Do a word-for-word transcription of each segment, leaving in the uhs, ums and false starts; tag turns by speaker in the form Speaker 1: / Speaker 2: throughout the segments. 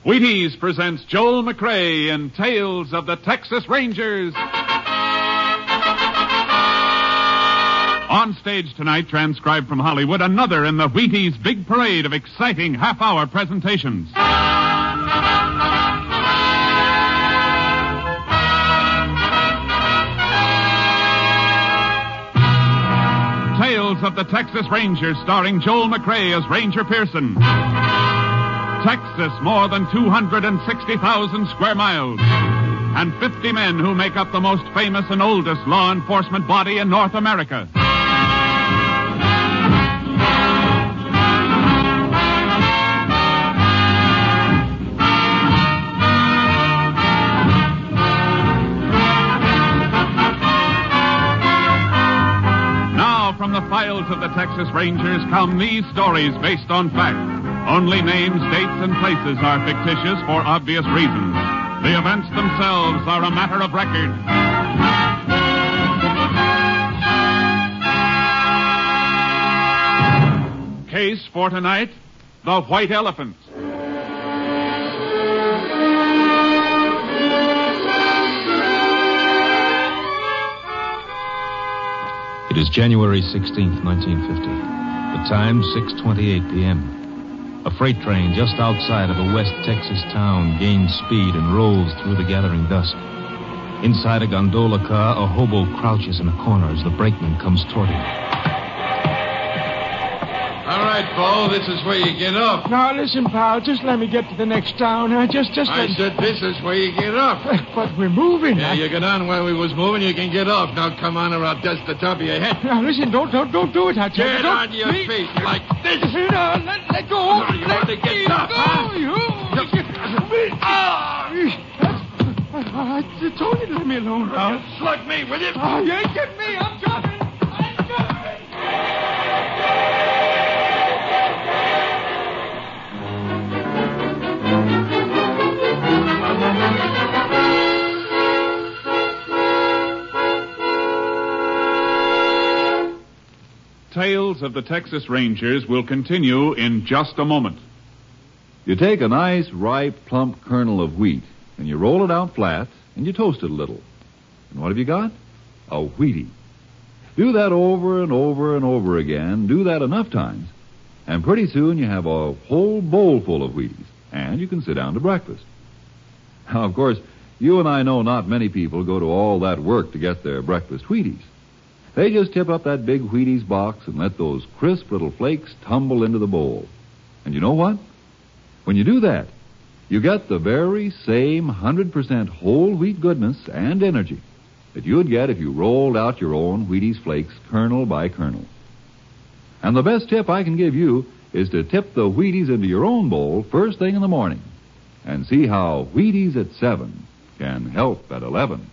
Speaker 1: Wheaties presents Joel McRae in Tales of the Texas Rangers. On stage tonight, transcribed from Hollywood, another in the Wheaties big parade of exciting half-hour presentations. Tales of the Texas Rangers, starring Joel McRae as Ranger Pearson. Texas, more than two hundred sixty thousand square miles. And fifty men who make up the most famous and oldest law enforcement body in North America. Now, from the files of the Texas Rangers come these stories based on fact. Only names, dates, and places are fictitious for obvious reasons. The events themselves are a matter of record. Case for tonight, the White Elephant.
Speaker 2: It is January sixteenth, nineteen fifty. The time, six twenty-eight p.m. A freight train just outside of a West Texas town gains speed and rolls through the gathering dusk. Inside a gondola car, a hobo crouches in a corner as the brakeman comes toward him.
Speaker 3: All right, Bo, this is where you get off.
Speaker 4: Now, listen, pal, just let me get to the next town. Uh, just, just...
Speaker 3: I
Speaker 4: let...
Speaker 3: said this is where you get off.
Speaker 4: But we're moving.
Speaker 3: Yeah,
Speaker 4: I...
Speaker 3: you get on where we was moving, you can get off. Now, come on, or I'll dust the top of your head.
Speaker 4: Now, listen, don't, don't, don't do it, I tell you.
Speaker 3: Get
Speaker 4: Don't...
Speaker 3: on your
Speaker 4: me...
Speaker 3: feet like this.
Speaker 4: No, let, let go.
Speaker 3: No, you
Speaker 4: let
Speaker 3: want to get
Speaker 4: me
Speaker 3: tough,
Speaker 4: go.
Speaker 3: huh?
Speaker 4: You...
Speaker 3: Ah!
Speaker 4: I told you to leave me alone, pal.
Speaker 3: You slug me, will you?
Speaker 4: Oh, you ain't getting me. I'm coming. I'm coming.
Speaker 1: Tales of the Texas Rangers will continue in just a moment.
Speaker 5: You take a nice, ripe, plump kernel of wheat, and you roll it out flat, and you toast it a little. And what have you got? A Wheatie. Do that over and over and over again. Do that enough times, and pretty soon you have a whole bowl full of Wheaties, and you can sit down to breakfast. Now, of course, you and I know not many people go to all that work to get their breakfast Wheaties. They just tip up that big Wheaties box and let those crisp little flakes tumble into the bowl. And you know what? When you do that, you get the very same one hundred percent whole wheat goodness and energy that you'd get if you rolled out your own Wheaties flakes kernel by kernel. And the best tip I can give you is to tip the Wheaties into your own bowl first thing in the morning and see how Wheaties at seven can help at eleven.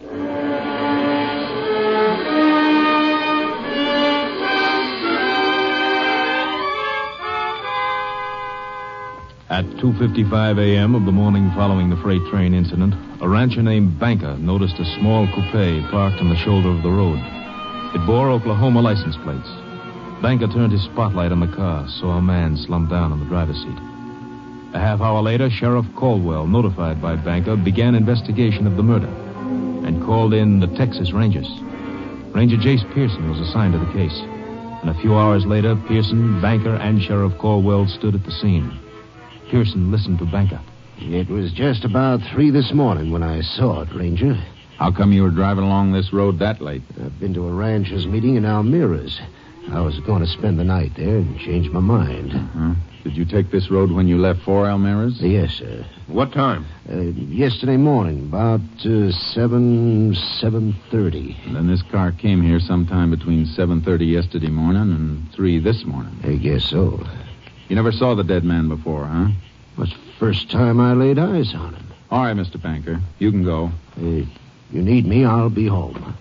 Speaker 2: At two fifty-five a.m. of the morning following the freight train incident, a rancher named Banker noticed a small coupe parked on the shoulder of the road. It bore Oklahoma license plates. Banker turned his spotlight on the car, saw a man slumped down on the driver's seat. A half hour later, Sheriff Caldwell, notified by Banker, began investigation of the murder and called in the Texas Rangers. Ranger Jace Pearson was assigned to the case. And a few hours later, Pearson, Banker, and Sheriff Caldwell stood at the scene. Pearson listened to Banker.
Speaker 6: It was just about three this morning when I saw it, Ranger.
Speaker 7: How come you were driving along this road that late?
Speaker 6: I've been to a rancher's meeting in Almira's. I was going to spend the night there and change my mind.
Speaker 7: Uh-huh. Did you take this road when you left for Almira's?
Speaker 6: Yes, sir.
Speaker 3: What time?
Speaker 6: Uh, yesterday morning, about uh, seven, seven thirty.
Speaker 7: And then this car came here sometime between seven thirty yesterday morning and three this morning.
Speaker 6: I guess so.
Speaker 7: You never saw the dead man before, huh?
Speaker 6: It's the first time I laid eyes on him.
Speaker 7: All right, Mister Banker. You can go.
Speaker 6: Uh, you need me, I'll be home.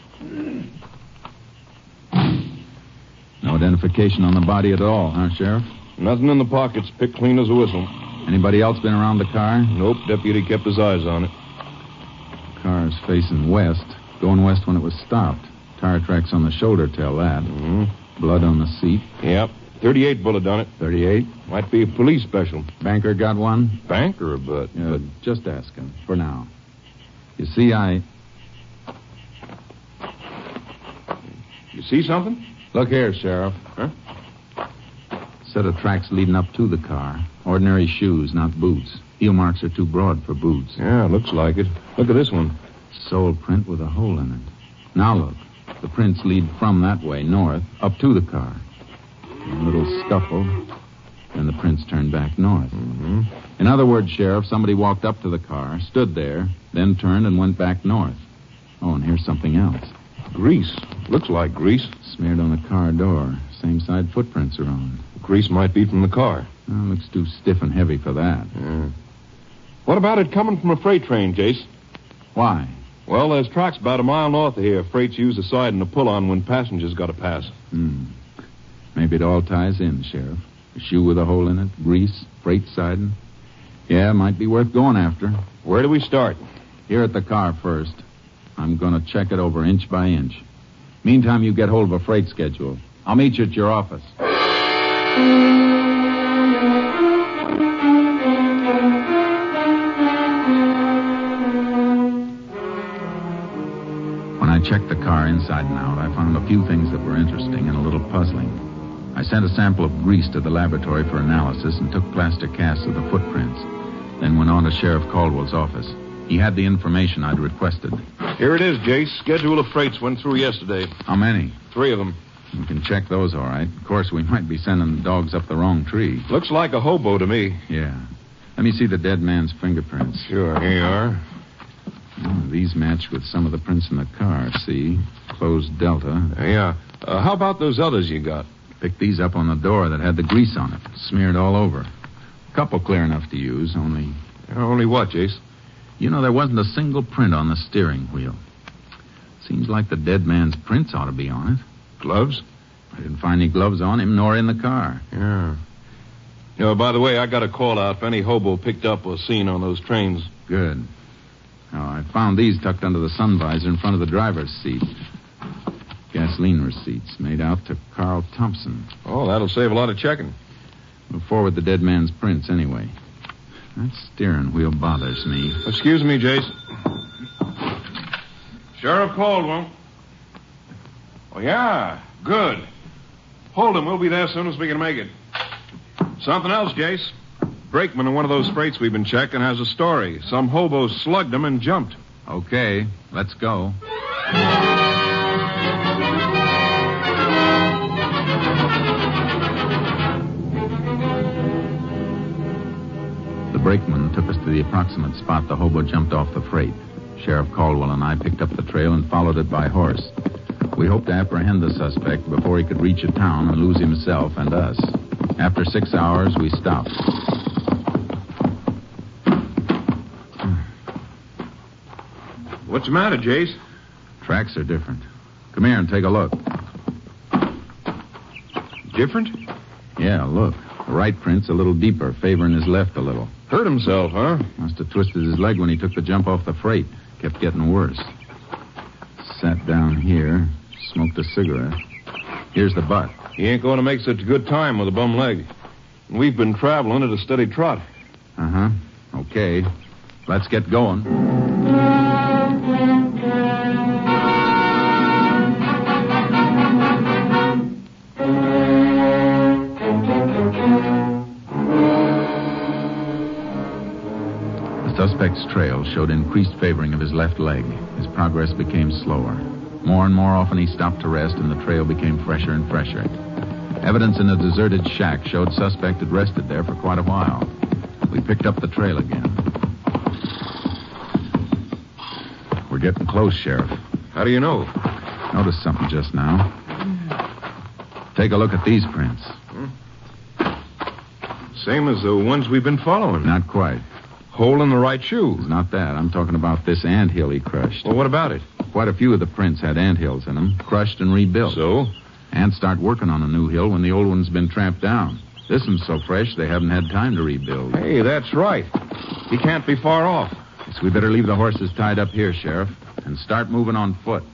Speaker 7: No identification on the body at all, huh, Sheriff?
Speaker 8: Nothing in the pockets. Picked clean as a whistle.
Speaker 7: Anybody else been around the car?
Speaker 8: Nope. Deputy kept his eyes on it.
Speaker 7: Car's facing west. Going west when it was stopped. Tire tracks on the shoulder tell that.
Speaker 8: Mm-hmm.
Speaker 7: Blood on the seat.
Speaker 8: Yep. thirty-eight bullet done it.
Speaker 7: thirty-eight.
Speaker 8: Might be a police special.
Speaker 7: Banker got one?
Speaker 8: Banker, but...
Speaker 7: Yeah,
Speaker 8: but
Speaker 7: just asking, for now. You see, I...
Speaker 8: You see something?
Speaker 7: Look here, Sheriff.
Speaker 8: Huh?
Speaker 7: Set of tracks leading up to the car. Ordinary shoes, not boots. Heel marks are too broad for boots.
Speaker 8: Yeah, looks like it. Look at this one.
Speaker 7: Sole print with a hole in it. Now look. The prints lead from that way, north, up to the car. A little scuffle, then the prints turn back north.
Speaker 8: Mm-hmm.
Speaker 7: In other words, Sheriff, somebody walked up to the car, stood there, then turned and went back north. Oh, and here's something else.
Speaker 8: Grease. Looks like grease.
Speaker 7: Smeared on the car door. Same side footprints are on.
Speaker 8: Grease might be from the car.
Speaker 7: Oh, looks too stiff and heavy for that.
Speaker 8: Yeah. What about it coming from a freight train, Jace?
Speaker 7: Why?
Speaker 8: Well, there's tracks about a mile north of here. Freight's use the side and a pull-on when passengers got to pass.
Speaker 7: Hmm. Maybe it all ties in, Sheriff. A shoe with a hole in it, grease, freight siding. Yeah, might be worth going after.
Speaker 8: Where do we start?
Speaker 7: Here at the car first. I'm going to check it over inch by inch. Meantime, you get hold of a freight schedule. I'll meet you at your office. When I checked the car inside and out, I found a few things that were interesting and a little puzzling. I sent a sample of grease to the laboratory for analysis and took plaster casts of the footprints. Then went on to Sheriff Caldwell's office. He had the information I'd requested.
Speaker 8: Here it is, Jace. Schedule of freights went through yesterday.
Speaker 7: How many?
Speaker 8: Three of them.
Speaker 7: We can check those, all right. Of course, we might be sending the dogs up the wrong tree.
Speaker 8: Looks like a hobo to me.
Speaker 7: Yeah. Let me see the dead man's fingerprints.
Speaker 8: Sure, here you are.
Speaker 7: Oh, these match with some of the prints in the car, see? Closed delta.
Speaker 8: Yeah. Uh, how about those others you got?
Speaker 7: Picked these up on the door that had the grease on it, smeared all over. A couple clear enough to use, only...
Speaker 8: Only what, Jace?
Speaker 7: You know, there wasn't a single print on the steering wheel. Seems like the dead man's prints ought to be on it.
Speaker 8: Gloves?
Speaker 7: I didn't find any gloves on him, nor in the car.
Speaker 8: Yeah. You know, by the way, I got a call out if any hobo picked up or seen on those trains.
Speaker 7: Good. Now, I found these tucked under the sun visor in front of the driver's seat. Gasoline receipts made out to Carl Thompson.
Speaker 8: Oh, that'll save a lot of checking.
Speaker 7: We'll forward the dead man's prints anyway. That steering wheel bothers me.
Speaker 8: Excuse me, Jace. Sheriff Caldwell. Oh, yeah. Good. Hold him. We'll be there as soon as we can make it. Something else, Jace. Brakeman in one of those freights we've been checking has a story. Some hobo slugged him and jumped.
Speaker 7: Okay, let's go. The brakeman took us to the approximate spot the hobo jumped off the freight. Sheriff Caldwell and I picked up the trail and followed it by horse. We hoped to apprehend the suspect before he could reach a town and lose himself and us. After six hours, we stopped.
Speaker 8: What's the matter, Jace?
Speaker 7: Tracks are different. Come here and take a look.
Speaker 8: Different?
Speaker 7: Yeah, look. The right print's a little deeper, favoring his left a little.
Speaker 8: Hurt himself, huh?
Speaker 7: Must have twisted his leg when he took the jump off the freight. Kept getting worse. Sat down here, smoked a cigarette. Here's the butt.
Speaker 8: He ain't going to make such a good time with a bum leg. We've been traveling at a steady trot.
Speaker 7: Uh-huh. Okay. Let's get going. The suspect's trail showed increased favoring of his left leg. His progress became slower. More and more often he stopped to rest, and the trail became fresher and fresher. Evidence in a deserted shack showed suspect had rested there for quite a while. We picked up the trail again. We're getting close, Sheriff.
Speaker 8: How do you know?
Speaker 7: Noticed something just now. Take a look at these prints.
Speaker 8: Same as the ones we've been following.
Speaker 7: Not quite.
Speaker 8: Hole in the right shoe.
Speaker 7: It's not that. I'm talking about this anthill he crushed.
Speaker 8: Well, what about it?
Speaker 7: Quite a few of the prints had anthills in them, crushed and rebuilt.
Speaker 8: So?
Speaker 7: Ants start working on a new hill when the old one's been tramped down. This one's so fresh they haven't had time to rebuild.
Speaker 8: Hey, that's right. He can't be far off.
Speaker 7: Guess we better leave the horses tied up here, Sheriff, and start moving on foot.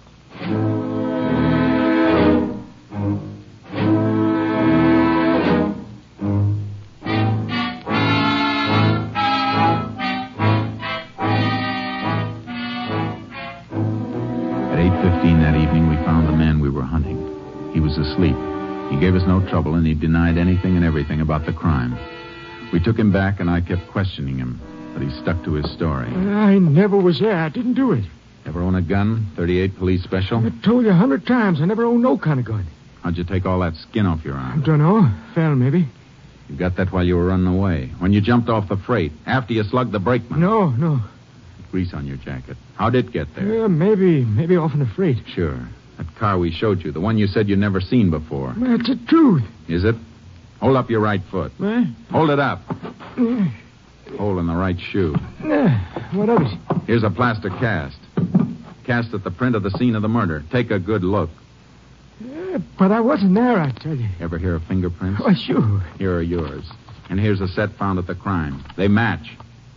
Speaker 7: were hunting. He was asleep. He gave us no trouble, and he denied anything and everything about the crime. We took him back, and I kept questioning him, but he stuck to his story.
Speaker 4: I never was there. I didn't do it.
Speaker 7: Ever own a gun? thirty-eight Police Special?
Speaker 4: I told you a hundred times I never owned no kind of gun.
Speaker 7: How'd you take all that skin off your
Speaker 4: I
Speaker 7: arm?
Speaker 4: don't know. Fell, maybe.
Speaker 7: You got that while you were running away. When you jumped off the freight, after you slugged the brakeman.
Speaker 4: No, no.
Speaker 7: Grease on your jacket. How'd it get there?
Speaker 4: Uh, maybe, maybe off in the freight.
Speaker 7: Sure. That car we showed you, the one you said you'd never seen before.
Speaker 4: That's the truth.
Speaker 7: Is it? Hold up your right foot.
Speaker 4: Eh?
Speaker 7: Hold it up.
Speaker 4: Uh,
Speaker 7: Hole in the right shoe.
Speaker 4: uh, what of it?
Speaker 7: Here's a plaster cast. Cast at the print of the scene of the murder. Take a good look.
Speaker 4: Uh, but I wasn't there, I tell you.
Speaker 7: Ever hear of fingerprints?
Speaker 4: Oh, sure.
Speaker 7: Here are yours. And here's a set found at the crime. They match.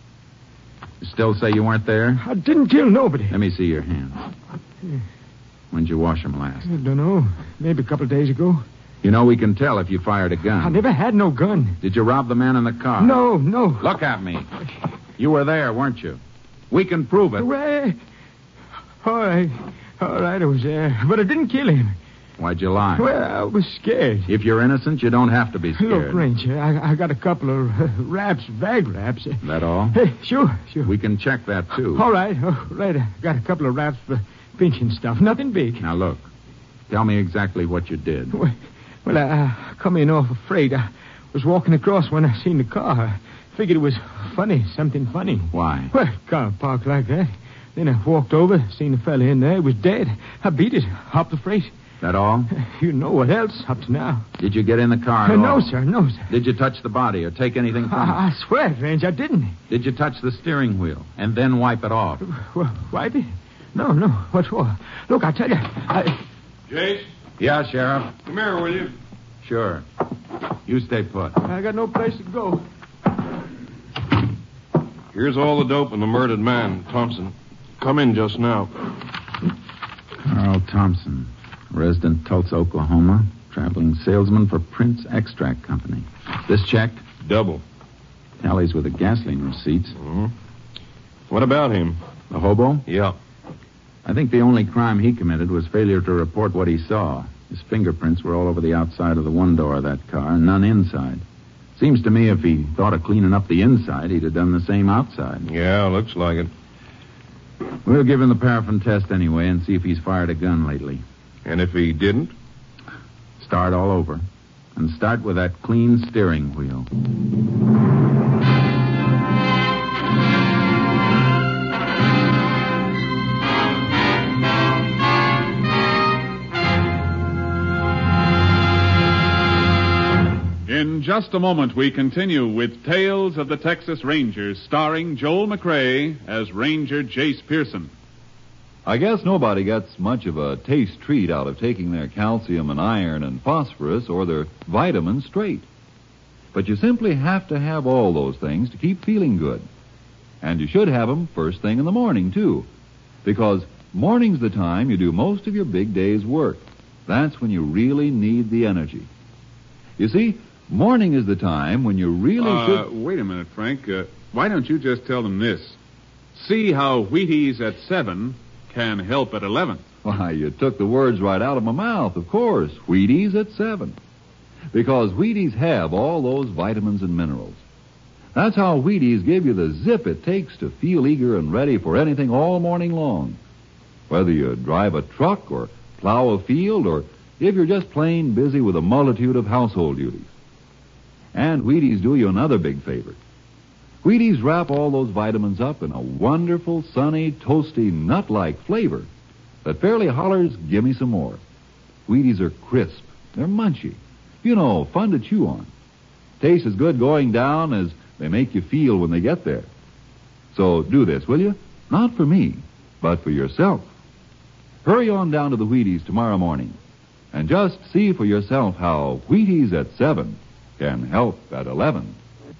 Speaker 7: You still say you weren't there?
Speaker 4: I didn't kill nobody.
Speaker 7: Let me see your hands. When'd you wash them last?
Speaker 4: I don't know. Maybe a couple of days ago.
Speaker 7: You know we can tell if you fired a gun.
Speaker 4: I never had no gun.
Speaker 7: Did you rob the man in the car?
Speaker 4: No, no.
Speaker 7: Look at me. You were there, weren't you? We can prove it.
Speaker 4: Well, all right. All right, I was there. But I didn't kill him.
Speaker 7: Why'd you lie?
Speaker 4: Well, I was scared.
Speaker 7: If you're innocent, you don't have to be scared.
Speaker 4: Look, Ranger, I, I got a couple of uh, wraps, bag wraps.
Speaker 7: That all?
Speaker 4: Hey, sure, sure.
Speaker 7: We can check that, too.
Speaker 4: All right, all right. I got a couple of wraps for pinching stuff. Nothing big.
Speaker 7: Now, look. Tell me exactly what you did.
Speaker 4: Well, well I, I come in off a freight. I was walking across when I seen the car. I figured it was funny, something funny.
Speaker 7: Why?
Speaker 4: Well, car parked like that. Then I walked over, seen the fella in there. He was dead. I beat it, hopped the freight.
Speaker 7: That all?
Speaker 4: You know what else up to now.
Speaker 7: Did you get in the car at
Speaker 4: Uh, no,
Speaker 7: all?
Speaker 4: sir, no, sir.
Speaker 7: Did you touch the body or take anything from it?
Speaker 4: I, I swear, Range, I didn't.
Speaker 7: Did you touch the steering wheel and then wipe it off?
Speaker 4: Well, wipe it? No, no. What for? Look, I tell you, I...
Speaker 8: Jace,
Speaker 7: Yeah, Sheriff.
Speaker 8: come here, will you?
Speaker 7: Sure. You stay put.
Speaker 4: I got no place to go.
Speaker 8: Here's all the dope and the murdered man, Thompson. Come in just now.
Speaker 7: Carl Thompson, resident Tulsa, Oklahoma, traveling salesman for Prince Extract Company. This checked?
Speaker 8: Double.
Speaker 7: Tallies with the gasoline receipts.
Speaker 8: Mm-hmm. What about him?
Speaker 7: The hobo?
Speaker 8: Yeah.
Speaker 7: I think the only crime he committed was failure to report what he saw. His fingerprints were all over the outside of the one door of that car, and none inside. Seems to me if he thought of cleaning up the inside, he'd have done the same outside.
Speaker 8: Yeah, looks like it.
Speaker 7: We'll give him the paraffin test anyway and see if he's fired a gun lately.
Speaker 8: And if he didn't?
Speaker 7: Start all over. And start with that clean steering wheel.
Speaker 1: In just a moment, we continue with Tales of the Texas Rangers, starring Joel McRae as Ranger Jace Pearson.
Speaker 5: I guess nobody gets much of a taste treat out of taking their calcium and iron and phosphorus or their vitamins straight. But you simply have to have all those things to keep feeling good. And you should have them first thing in the morning, too. Because morning's the time you do most of your big day's work. That's when you really need the energy. You see, morning is the time when you really
Speaker 1: Uh,
Speaker 5: should...
Speaker 1: wait a minute, Frank. Uh, why don't you just tell them this? See how Wheaties at seven can help at eleven.
Speaker 5: Why, you took the words right out of my mouth, of course. Wheaties at seven. Because Wheaties have all those vitamins and minerals. That's how Wheaties give you the zip it takes to feel eager and ready for anything all morning long. Whether you drive a truck or plow a field or if you're just plain busy with a multitude of household duties. And Wheaties do you another big favor. Wheaties wrap all those vitamins up in a wonderful, sunny, toasty, nut-like flavor that fairly hollers, give me some more. Wheaties are crisp. They're munchy. You know, fun to chew on. Taste as good going down as they make you feel when they get there. So do this, will you? Not for me, but for yourself. Hurry on down to the Wheaties tomorrow morning and just see for yourself how Wheaties at seven can help at eleven.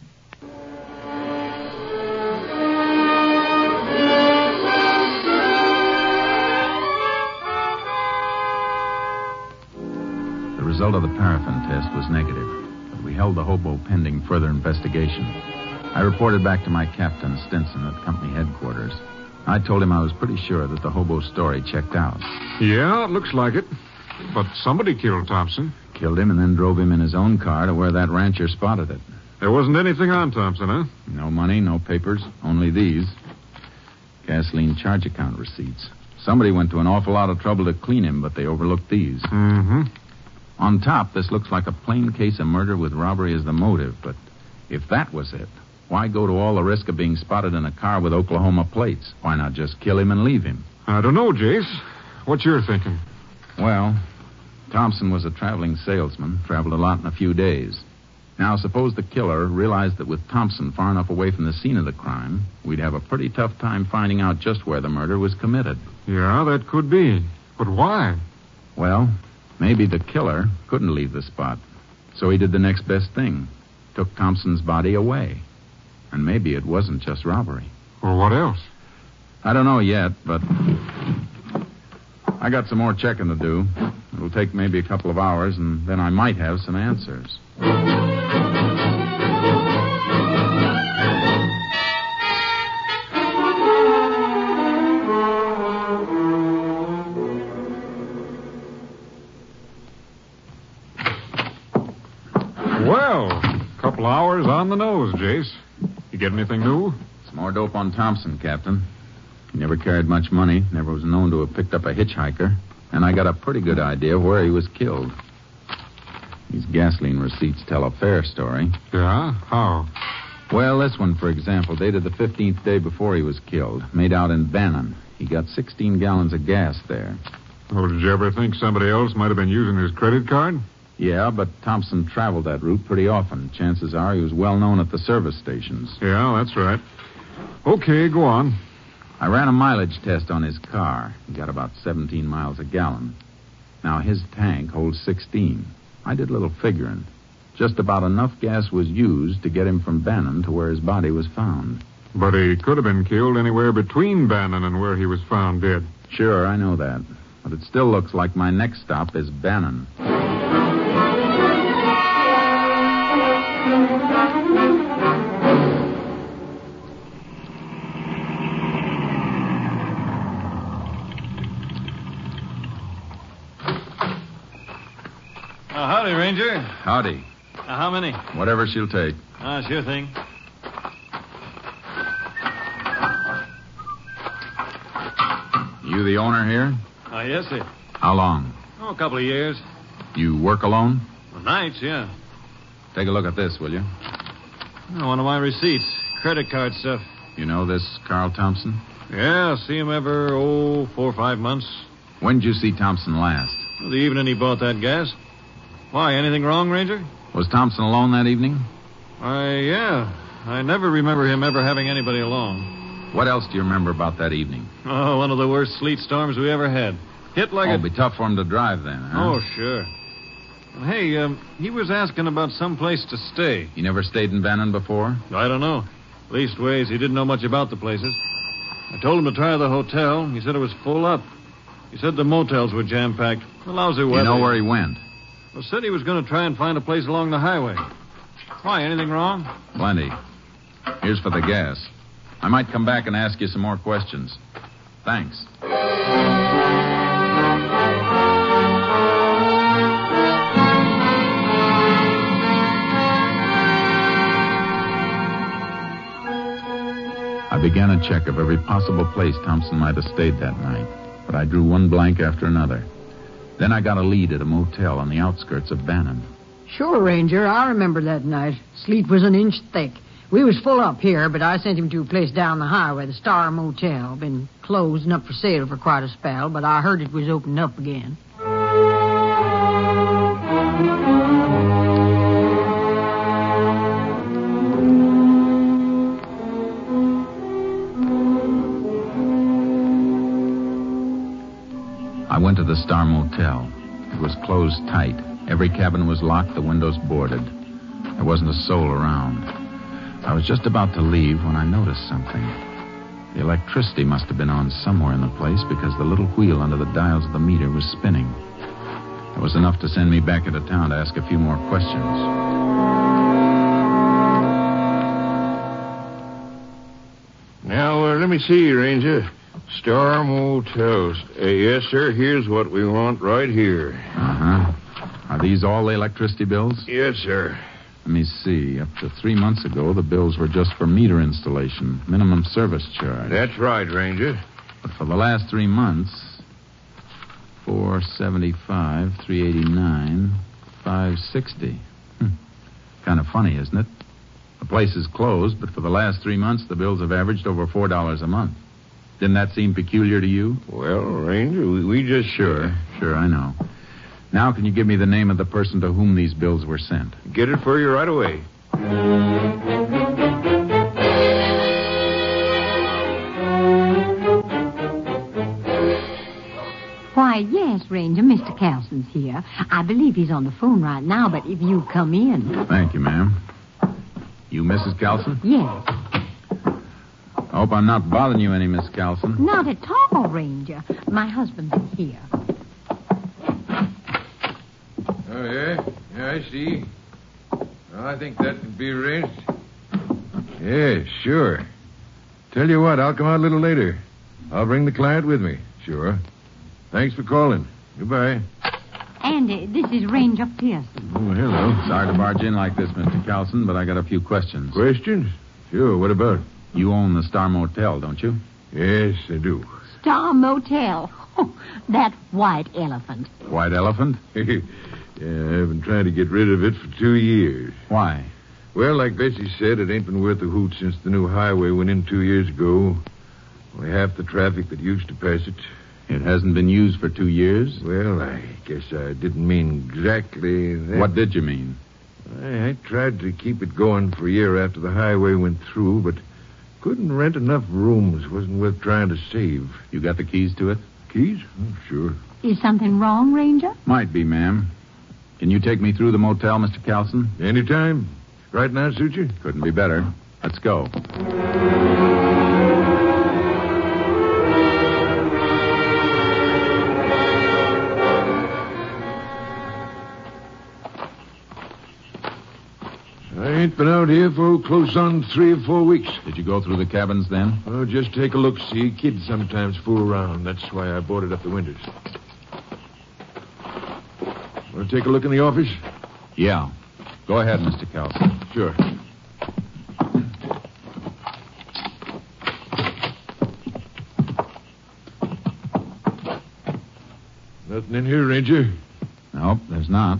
Speaker 7: The result of the paraffin test was negative, but we held the hobo pending further investigation. I reported back to my captain, Stinson, at company headquarters. I told him I was pretty sure that the hobo's story checked out.
Speaker 4: Yeah, it looks like it.
Speaker 1: But somebody killed Thompson.
Speaker 7: Killed him and then drove him in his own car to where that rancher spotted it.
Speaker 1: There wasn't anything on Thompson, huh?
Speaker 7: No money, no papers, only these. Gasoline charge account receipts. Somebody went to an awful lot of trouble to clean him, but they overlooked these.
Speaker 1: Mm-hmm.
Speaker 7: On top, this looks like a plain case of murder with robbery as the motive, but if that was it, why go to all the risk of being spotted in a car with Oklahoma plates? Why not just kill him and leave him?
Speaker 1: I don't know, Jace. What's your thinking?
Speaker 7: Well, Thompson was a traveling salesman, traveled a lot in a few days. Now, suppose the killer realized that with Thompson far enough away from the scene of the crime, we'd have a pretty tough time finding out just where the murder was committed.
Speaker 1: Yeah, that could be. But why?
Speaker 7: Well, maybe the killer couldn't leave the spot. So he did the next best thing. Took Thompson's body away. And maybe it wasn't just robbery.
Speaker 1: Well, what else?
Speaker 7: I don't know yet, but I got some more checking to do. It'll take maybe a couple of hours, and then I might have some answers.
Speaker 1: Well, a couple hours on the nose, Jace. You get anything new?
Speaker 7: Some more dope on Thompson, Captain. He never carried much money, never was known to have picked up a hitchhiker, and I got a pretty good idea of where he was killed. These gasoline receipts tell a fair story.
Speaker 1: Yeah? How?
Speaker 7: Well, this one, for example, dated the fifteenth day before he was killed, made out in Bannon. He got sixteen gallons of gas there.
Speaker 1: Oh, did you ever think somebody else might have been using his credit card?
Speaker 7: Yeah, but Thompson traveled that route pretty often. Chances are he was well known at the service stations.
Speaker 1: Yeah, that's right. Okay, go on.
Speaker 7: I ran a mileage test on his car. He got about seventeen miles a gallon. Now, his tank holds sixteen. I did a little figuring. Just about enough gas was used to get him from Bannon to where his body was found.
Speaker 1: But he could have been killed anywhere between Bannon and where he was found dead.
Speaker 7: Sure, I know that. But it still looks like my next stop is Bannon.
Speaker 9: Uh, howdy, Ranger.
Speaker 7: Howdy.
Speaker 9: Uh, how many?
Speaker 7: Whatever she'll take.
Speaker 9: Ah, uh, sure thing.
Speaker 7: You the owner here?
Speaker 9: Uh, yes, sir.
Speaker 7: How long?
Speaker 9: Oh, a couple of years.
Speaker 7: You work alone?
Speaker 9: Well, nights, yeah.
Speaker 7: Take a look at this, will you?
Speaker 9: Oh, one of my receipts. Credit card stuff.
Speaker 7: You know this Carl Thompson?
Speaker 9: Yeah, see him every, oh, four or five months.
Speaker 7: When did you see Thompson last?
Speaker 9: Well, the evening he bought that gas. Why, anything wrong, Ranger?
Speaker 7: Was Thompson alone that evening?
Speaker 9: Why, yeah. I never remember him ever having anybody along.
Speaker 7: What else do you remember about that evening?
Speaker 9: Oh, one of the worst sleet storms we ever had. Hit like
Speaker 7: oh,
Speaker 9: a...
Speaker 7: it'd be tough for him to drive then, huh?
Speaker 9: Oh, sure. Well, hey, um, he was asking about some place to stay.
Speaker 7: You never stayed in Bannon before?
Speaker 9: I don't know. Leastways, he didn't know much about the places. I told him to try the hotel. He said it was full up. He said the motels were jam-packed. The lousy weather.
Speaker 7: You know where he went?
Speaker 9: Well, said he was going to try and find a place along the highway. Why, anything wrong?
Speaker 7: Plenty. Here's for the gas. I might come back and ask you some more questions. Thanks. I began a check of every possible place Thompson might have stayed that night, but I drew one blank after another. Then I got a lead at a motel on the outskirts of Bannon.
Speaker 10: Sure, Ranger. I remember that night. Sleet was an inch thick. We was full up here, but I sent him to a place down the highway, the Star Motel. Been closed and up for sale for quite a spell, but I heard it was opened up again.
Speaker 7: I went to the Star Motel. It was closed tight. Every cabin was locked, the windows boarded. There wasn't a soul around. I was just about to leave when I noticed something. The electricity must have been on somewhere in the place because the little wheel under the dials of the meter was spinning. It was enough to send me back into town to ask a few more questions.
Speaker 3: Now, uh, let me see, Ranger. Star Motels. Uh, yes, sir. Here's what we want right here.
Speaker 7: Uh-huh. Are these all the electricity bills?
Speaker 3: Yes, sir.
Speaker 7: Let me see. Up to three months ago, the bills were just for meter installation, minimum service charge.
Speaker 3: That's right, Ranger.
Speaker 7: But for the last three months, four seventy-five, three eighty-nine, five sixty. Hmm. Kind of funny, isn't it? The place is closed, but for the last three months, the bills have averaged over four dollars a month. Didn't that seem peculiar to you?
Speaker 3: Well, Ranger, we, we just...
Speaker 7: Sure, sure, I know. Now, can you give me the name of the person to whom these bills were sent?
Speaker 3: Get it for you right away.
Speaker 11: Why, yes, Ranger. Mister Carlson's here. I believe he's on the phone right now, but if you come in...
Speaker 7: Thank you, ma'am. You Missus Carlson?
Speaker 11: Yes.
Speaker 7: I hope I'm not bothering you any, Miss Carlson.
Speaker 11: Not at all, Ranger. My husband's here.
Speaker 3: Oh, yeah? Yeah, I see. Well, I think that can be arranged. Yeah, sure. Tell you what, I'll come out a little later. I'll bring the client with me. Sure. Thanks for calling. Goodbye.
Speaker 11: And uh, this is Ranger Pearson.
Speaker 3: Oh, hello.
Speaker 7: Sorry to barge in like this, Mister Carlson, but I got a few questions.
Speaker 3: Questions? Sure, what about?
Speaker 7: You own the Star Motel, don't you?
Speaker 3: Yes, I do.
Speaker 11: Star Motel. Oh, that white elephant.
Speaker 7: White elephant?
Speaker 3: Yeah, I've been trying to get rid of it for two years.
Speaker 7: Why?
Speaker 3: Well, like Bessie said, it ain't been worth a hoot since the new highway went in two years ago. Only half the traffic that used to pass it.
Speaker 7: It hasn't been used for two years?
Speaker 3: Well, I guess I didn't mean exactly that.
Speaker 7: What did you mean?
Speaker 3: I, I tried to keep it going for a year after the highway went through, but couldn't rent enough rooms. Wasn't worth trying to save.
Speaker 7: You got the keys to it?
Speaker 3: Keys? Oh, sure.
Speaker 11: Is something wrong, Ranger?
Speaker 7: Might be, ma'am. Can you take me through the motel, Mister Carlson?
Speaker 3: Anytime. Right now, suit you?
Speaker 7: Couldn't be better. Let's go.
Speaker 3: I ain't been out here for close on three or four weeks.
Speaker 7: Did you go through the cabins then?
Speaker 3: Oh, just take a look. See, kids sometimes fool around. That's why I boarded up the windows. Want to take a look in the office?
Speaker 7: Yeah. Go ahead, Mister Carlson.
Speaker 3: Sure. Nothing in here, Ranger.
Speaker 7: Nope, there's not.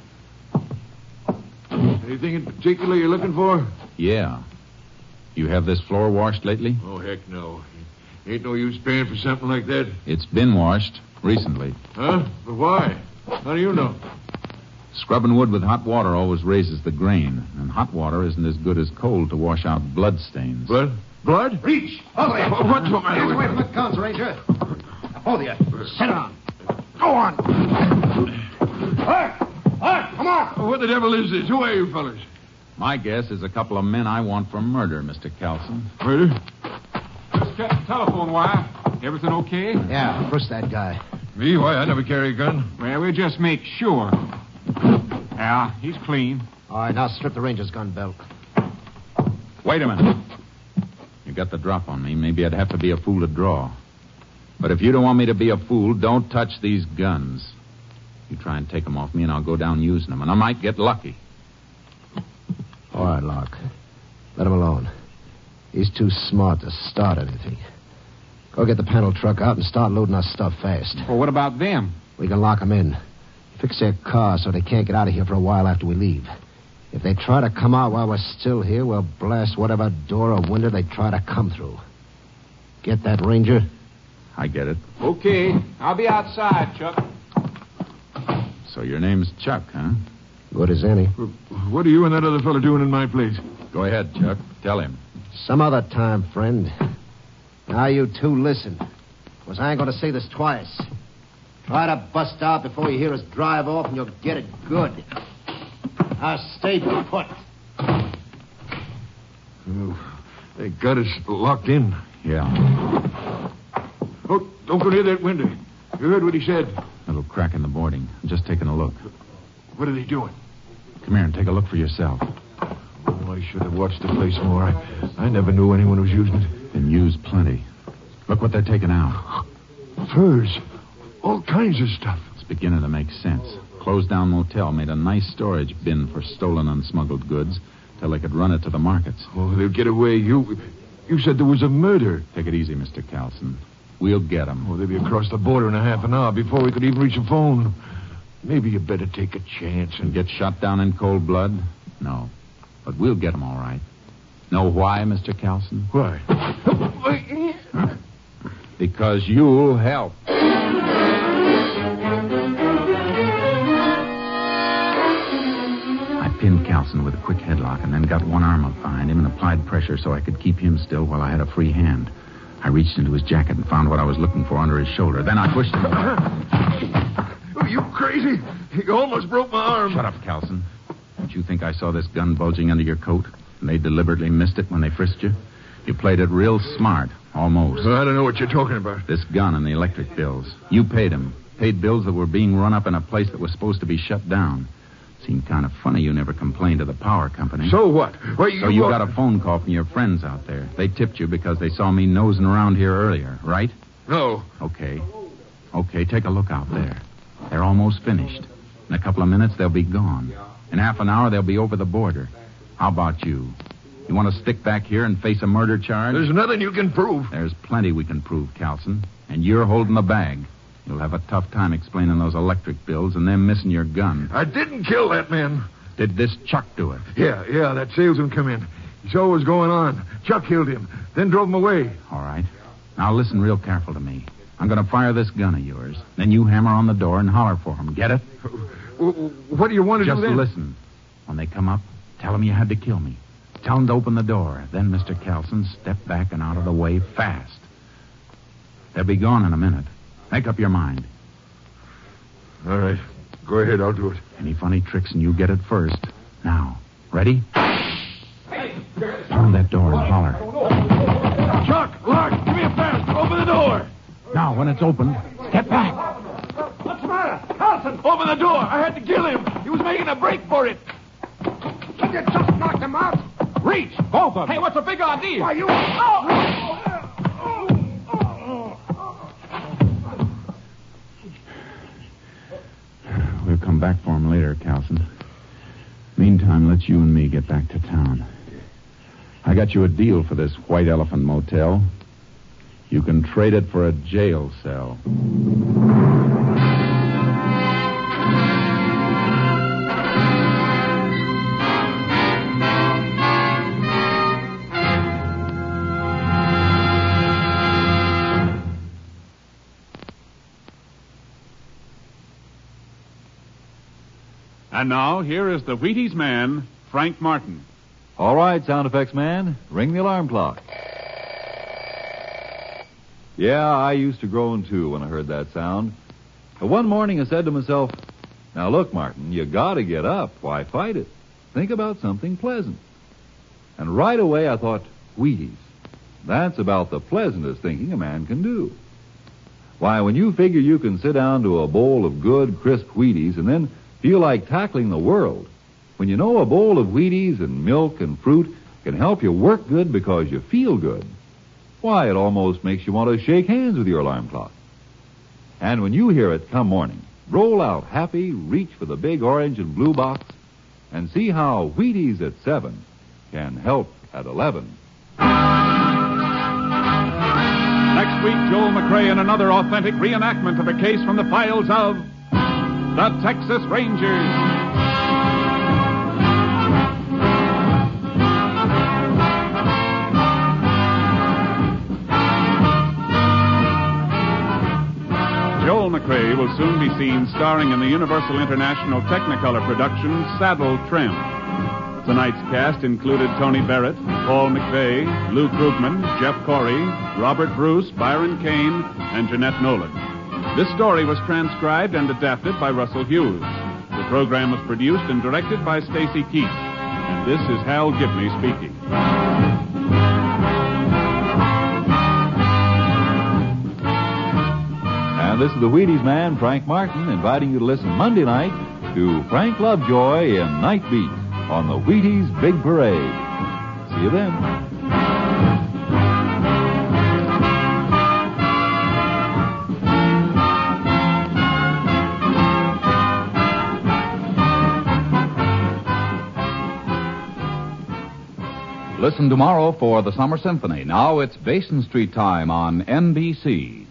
Speaker 3: Anything in particular you're looking for?
Speaker 7: Yeah. You have this floor washed lately?
Speaker 3: Oh, heck no. Ain't no use paying for something like that.
Speaker 7: It's been washed recently.
Speaker 3: Huh? But why? How do you know?
Speaker 7: Scrubbing wood with hot water always raises the grain, and hot water isn't as good as cold to wash out blood stains.
Speaker 3: Blood? Blood?
Speaker 6: Reach! Hold it!
Speaker 3: What's the matter
Speaker 6: Hands
Speaker 3: with
Speaker 6: away
Speaker 3: you?
Speaker 6: from the guns, Ranger. Hold you. Sit down. Go on. Hey! Hey! Come on!
Speaker 3: What the devil is this? Who are you fellas?
Speaker 7: My guess is a couple of men I want for murder, Mister Carlson.
Speaker 3: Murder?
Speaker 1: Just check the telephone wire. Everything okay?
Speaker 6: Yeah, push that guy.
Speaker 3: Me? Why, I never carry a gun.
Speaker 1: Well, we'll just make sure. Yeah, he's clean.
Speaker 6: All right, now strip the Ranger's gun belt.
Speaker 7: Wait a minute. You got the drop on me. Maybe I'd have to be a fool to draw. But if you don't want me to be a fool, don't touch these guns. You try and take them off me, and I'll go down using them, and I might get lucky.
Speaker 6: All right, Locke. Let him alone. He's too smart to start anything. Go get the panel truck out and start loading our stuff fast.
Speaker 1: Well, what about them?
Speaker 6: We can lock them in. Fix their car so they can't get out of here for a while after we leave. If they try to come out while we're still here, we'll blast whatever door or window they try to come through. Get that, Ranger?
Speaker 7: I get it.
Speaker 1: Okay. I'll be outside, Chuck.
Speaker 7: So your name's Chuck, huh?
Speaker 6: Good as any.
Speaker 3: What are you and that other fellow doing in my place?
Speaker 7: Go ahead, Chuck. Tell him.
Speaker 6: Some other time, friend. Now you two listen. Because I ain't going to say this twice. Try to bust out before you hear us drive off, and you'll get it good. Now stay put.
Speaker 3: Oh, they got us locked in.
Speaker 7: Yeah.
Speaker 3: Oh, don't go near that window. You heard what he said.
Speaker 7: Little crack in the boarding. I'm just taking a look.
Speaker 3: What are they doing?
Speaker 7: Come here and take a look for yourself.
Speaker 3: Oh, I should have watched the place more. I, I never knew anyone was using it.
Speaker 7: Been used plenty. Look what they're taking out.
Speaker 3: Furs. All kinds of stuff.
Speaker 7: It's beginning to make sense. Closed down motel made a nice storage bin for stolen and smuggled goods till they could run it to the markets.
Speaker 3: Oh, they'll get away. You you said there was a murder.
Speaker 7: Take it easy, Mister Carlson. We'll get them.
Speaker 3: Oh, they'll be across the border in a half an hour before we could even reach a phone. Maybe you better take a chance and...
Speaker 7: And get shot down in cold blood? No. But we'll get them all right. Know why, Mister Carlson?
Speaker 3: Why?
Speaker 7: Because you'll help. I pinned Carlson with a quick headlock and then got one arm up behind him and applied pressure so I could keep him still while I had a free hand. I reached into his jacket and found what I was looking for under his shoulder. Then I pushed him.
Speaker 3: Oh, you crazy? You almost broke my arm.
Speaker 7: Shut up, Carlson. Don't you think I saw this gun bulging under your coat and they deliberately missed it when they frisked you? You played it real smart, almost.
Speaker 3: Well, I don't know what you're talking about.
Speaker 7: This gun and the electric bills. You paid them. Paid bills that were being run up in a place that was supposed to be shut down. Seemed kind of funny you never complained to the power company.
Speaker 3: So what? Well, you
Speaker 7: so you
Speaker 3: uh...
Speaker 7: got a phone call from your friends out there. They tipped you because they saw me nosing around here earlier, right?
Speaker 3: No.
Speaker 7: Okay. Okay, take a look out there. They're almost finished. In a couple of minutes, they'll be gone. In half an hour, they'll be over the border. How about you? You want to stick back here and face a murder charge?
Speaker 3: There's nothing you can prove.
Speaker 7: There's plenty we can prove, Carlson. And you're holding the bag. You'll have a tough time explaining those electric bills and them missing your gun.
Speaker 3: I didn't kill that man.
Speaker 7: Did this Chuck do it?
Speaker 3: Yeah, yeah, that salesman come in. He saw what was going on. Chuck killed him, then drove him away.
Speaker 7: All right. Now listen real careful to me. I'm going to fire this gun of yours. Then you hammer on the door and holler for him. Get it?
Speaker 3: What do you want to
Speaker 7: Just
Speaker 3: do then?
Speaker 7: Just listen. When they come up, tell them you had to kill me. Tell them to open the door. Then, Mister Carlson, step back and out of the way fast. They'll be gone in a minute. Make up your mind.
Speaker 3: All right. Go ahead, I'll do it.
Speaker 7: Any funny tricks and you get it first. Now, ready? Pound that door and holler.
Speaker 3: Chuck, Lark, give me a fast. Open the door.
Speaker 7: Now, when it's open, step back.
Speaker 3: What's the matter? Carlson, open the door. I had to kill him. He was making a break for it.
Speaker 12: Did you just knock him out?
Speaker 3: Reach, both of them.
Speaker 12: Hey, what's the big idea?
Speaker 3: Why, you... Oh!
Speaker 7: We'll come back for him later, Carlson. Meantime, let's you and me get back to town. I got you a deal for this White Elephant Motel. You can trade it for a jail cell.
Speaker 1: And now, here is the Wheaties man, Frank Martin.
Speaker 5: All right, sound effects man, ring the alarm clock. Yeah, I used to groan, too, when I heard that sound. But one morning I said to myself, now look, Martin, you gotta get up. Why fight it? Think about something pleasant. And right away I thought, Wheaties. That's about the pleasantest thinking a man can do. Why, when you figure you can sit down to a bowl of good, crisp Wheaties and then feel like tackling the world, when you know a bowl of Wheaties and milk and fruit can help you work good because you feel good, why, it almost makes you want to shake hands with your alarm clock. And when you hear it come morning, roll out happy, reach for the big orange and blue box, and see how Wheaties at seven can help at eleven.
Speaker 1: Next week, Joel McRae in another authentic reenactment of a case from the files of the Texas Rangers. Joel McRae will soon be seen starring in the Universal International Technicolor production Saddle Tramp. Tonight's cast included Tony Barrett, Paul McVeigh, Lou Krugman, Jeff Corey, Robert Bruce, Byron Kane, and Jeanette Nolan. This story was transcribed and adapted by Russell Hughes. The program was produced and directed by Stacy Keach. And this is Hal Gibney speaking.
Speaker 5: And this is the Wheaties man, Frank Martin, inviting you to listen Monday night to Frank Lovejoy in Night Beat on the Wheaties Big Parade. See you then.
Speaker 13: Listen tomorrow for the Summer Symphony. Now it's Basin Street time on N B C.